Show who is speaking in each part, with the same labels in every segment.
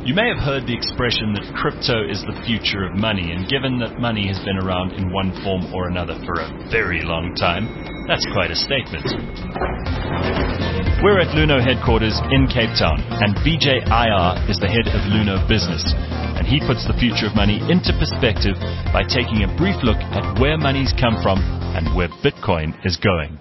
Speaker 1: You may have heard the expression that crypto is the future of money, and given that money has been around in one form or another for a very long time, that's quite a statement. We're at Luno headquarters in Cape Town, and Vijay Iyer is the head of Luno Business, and he puts the future of money into perspective by taking a brief look at where money's come from and where Bitcoin is going.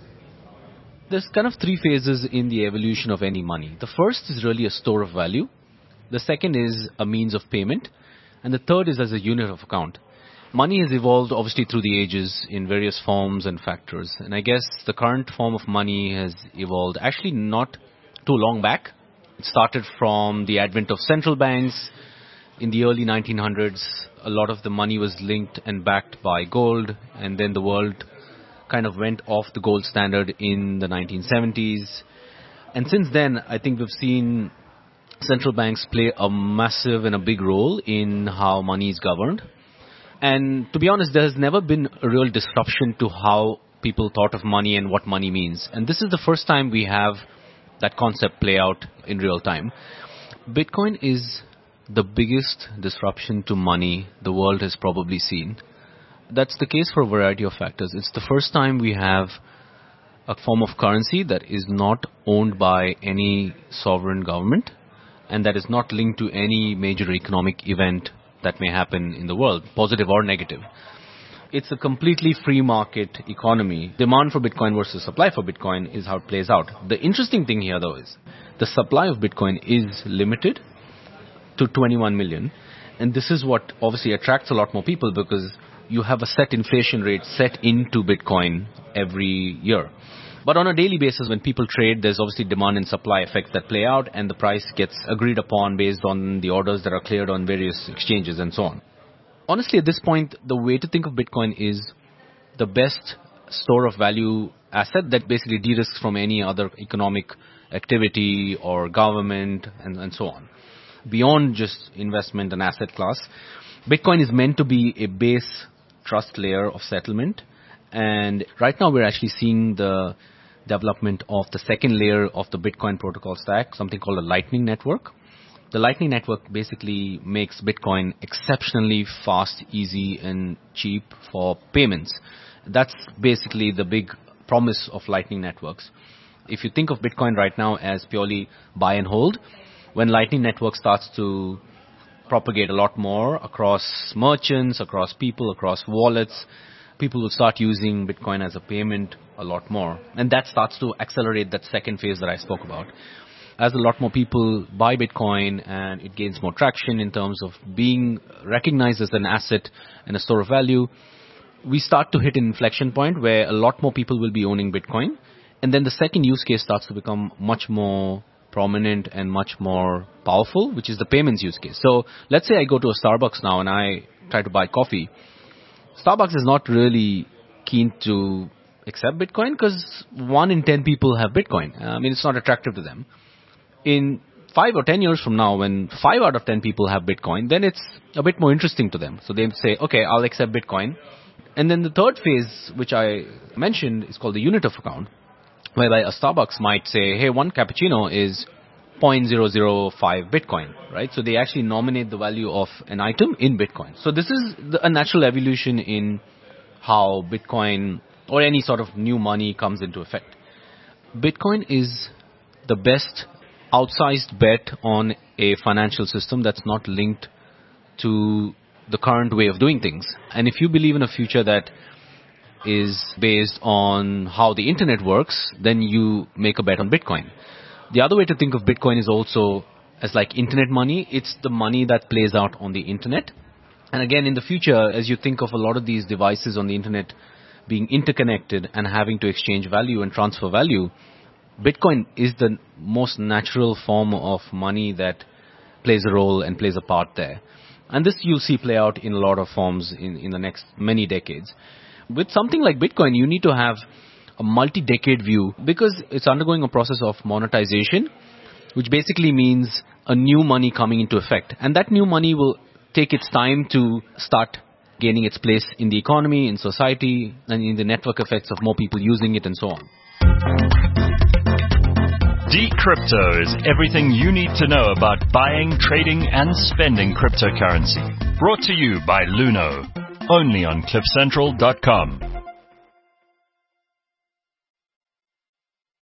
Speaker 2: There's kind of three phases in the evolution of any money. The first is really a store of value. The second is a means of payment. And the third is as a unit of account. Money has evolved obviously through the ages in various forms and factors. And I guess the current form of money has evolved actually not too long back. It started from the advent of central banks. In the early 1900s, a lot of the money was linked and backed by gold. And then the world kind of went off the gold standard in the 1970s. And since then, I think we've seen central banks play a massive and a big role in how money is governed. And to be honest, there has never been a real disruption to how people thought of money and what money means. And this is the first time we have that concept play out in real time. Bitcoin is the biggest disruption to money the world has probably seen. That's the case for a variety of factors. It's the first time we have a form of currency that is not owned by any sovereign government, and that is not linked to any major economic event that may happen in the world, positive or negative. It's a completely free market economy. Demand for Bitcoin versus supply for Bitcoin is how it plays out. The interesting thing here, though, is the supply of Bitcoin is limited to 21 million. And this is what obviously attracts a lot more people because you have a set inflation rate set into Bitcoin every year. But on a daily basis, when people trade, there's obviously demand and supply effects that play out, and the price gets agreed upon based on the orders that are cleared on various exchanges and so on. Honestly, at this point, the way to think of Bitcoin is the best store of value asset that basically de-risks from any other economic activity or government and so on. Beyond just investment and asset class, Bitcoin is meant to be a base trust layer of settlement. And right now we're actually seeing the development of the second layer of the Bitcoin protocol stack, something called a Lightning Network. The Lightning Network basically makes Bitcoin exceptionally fast, easy, and cheap for payments. That's basically the big promise of Lightning Networks. If you think of Bitcoin right now as purely buy and hold, when Lightning Network starts to propagate a lot more across merchants, across people, across wallets, people will start using Bitcoin as a payment a lot more. And that starts to accelerate that second phase that I spoke about. As a lot more people buy Bitcoin and it gains more traction in terms of being recognized as an asset and a store of value, we start to hit an inflection point where a lot more people will be owning Bitcoin. And then the second use case starts to become much more prominent and much more powerful, which is the payments use case. So let's say I go to a Starbucks now and I try to buy coffee. Starbucks is not really keen to accept Bitcoin because 1 in 10 people have Bitcoin. It's not attractive to them. In 5 or 10 years from now, when 5 out of 10 people have Bitcoin, then it's a bit more interesting to them. So they say, okay, I'll accept Bitcoin. And then the third phase, which I mentioned, is called the unit of account, whereby a Starbucks might say, hey, 1 cappuccino is 0.005 Bitcoin, right? So they actually nominate the value of an item in Bitcoin. So this is a natural evolution in how Bitcoin or any sort of new money comes into effect. Bitcoin is the best outsized bet on a financial system that's not linked to the current way of doing things. And if you believe in a future that is based on how the internet works, then you make a bet on Bitcoin. The other way to think of Bitcoin is also as like internet money. It's the money that plays out on the internet. And again, in the future, as you think of a lot of these devices on the internet being interconnected and having to exchange value and transfer value, Bitcoin is the most natural form of money that plays a role and plays a part there. And this you'll see play out in a lot of forms in the next many decades. With something like Bitcoin, you need to have a multi-decade view because it's undergoing a process of monetization, which basically means a new money coming into effect. And that new money will take its time to start gaining its place in the economy, in society, and in the network effects of more people using it and so on.
Speaker 1: Decrypto is everything you need to know about buying, trading, and spending cryptocurrency. Brought to you by Luno. Only on CliffCentral.com.